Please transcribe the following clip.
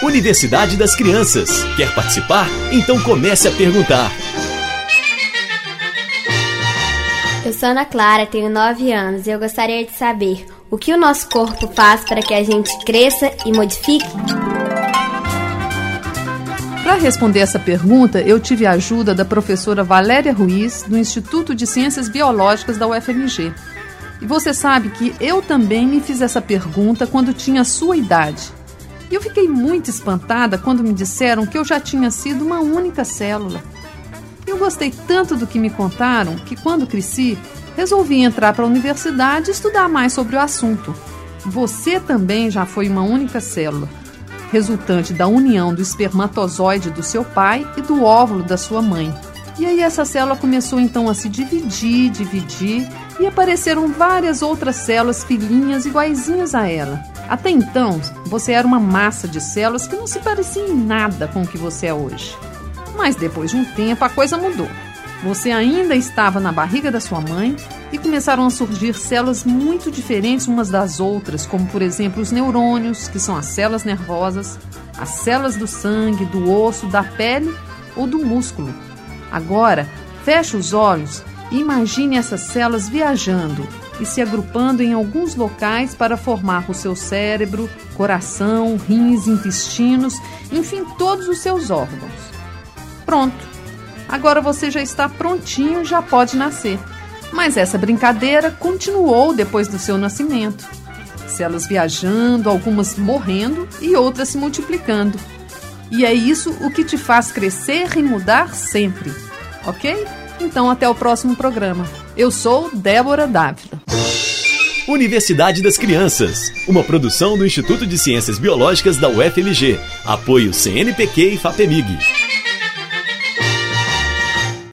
Universidade das Crianças. Quer participar? Então comece a perguntar. Eu sou Ana Clara, tenho 9 anos e eu gostaria de saber o que o nosso corpo faz para que a gente cresça e modifique? Para responder essa pergunta, eu tive a ajuda da professora Valéria Ruiz, do Instituto de Ciências Biológicas da UFMG. E você sabe que eu também me fiz essa pergunta quando tinha a sua idade. E eu fiquei muito espantada quando me disseram que eu já tinha sido uma única célula. Eu gostei tanto do que me contaram que, quando cresci, resolvi entrar para a universidade e estudar mais sobre o assunto. Você também já foi uma única célula, resultante da união do espermatozoide do seu pai e do óvulo da sua mãe. E aí essa célula começou então a se dividir, e apareceram várias outras células filhinhas iguaizinhas a ela. Até então, você era uma massa de células que não se parecia em nada com o que você é hoje. Mas depois de um tempo a coisa mudou. Você ainda estava na barriga da sua mãe e começaram a surgir células muito diferentes umas das outras, como por exemplo os neurônios, que são as células nervosas, as células do sangue, do osso, da pele ou do músculo. Agora, feche os olhos e imagine essas células viajando e se agrupando em alguns locais para formar o seu cérebro, coração, rins, intestinos, enfim, todos os seus órgãos. Pronto, agora você já está prontinho e já pode nascer. Mas essa brincadeira continuou depois do seu nascimento. Células viajando, algumas morrendo e outras se multiplicando. E é isso o que te faz crescer e mudar sempre, ok? Então até o próximo programa. Eu sou Débora Dávila. Universidade das Crianças, uma produção do Instituto de Ciências Biológicas da UFMG. Apoio CNPq e FAPEMIG.